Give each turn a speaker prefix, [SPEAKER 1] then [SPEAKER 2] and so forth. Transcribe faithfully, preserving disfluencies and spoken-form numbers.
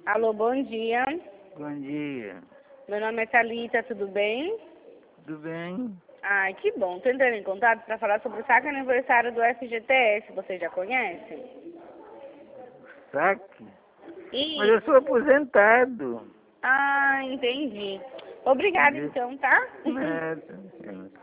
[SPEAKER 1] Alô, bom dia.
[SPEAKER 2] Bom dia.
[SPEAKER 1] Meu nome é Thalita, tudo bem?
[SPEAKER 2] Tudo bem?
[SPEAKER 1] Ai, que bom. Tô entrando em contato para falar sobre o saque aniversário do F G T S. Você já conhece?
[SPEAKER 2] Saque?
[SPEAKER 1] E...
[SPEAKER 2] Mas eu sou aposentado.
[SPEAKER 1] Ah, entendi. Obrigada,
[SPEAKER 2] De
[SPEAKER 1] então, tá?
[SPEAKER 2] nada.